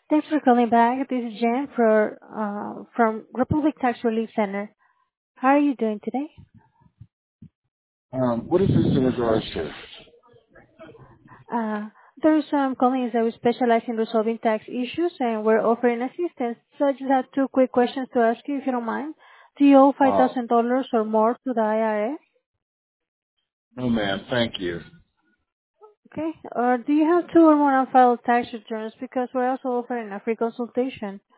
Thanks for calling back. This is Jen from Republic Tax Relief Center. How are you doing today? What is this in regards to? Uh, there's calling is that we specialize in resolving tax issues and we're offering assistance. So I just have two quick questions to ask you if you don't mind. Do you owe Uh, $5,000 or more to the IRS? no, ma'am. Thank you. Okay. Or do you have two or more unfiled tax returns? Because we're also offering a free consultation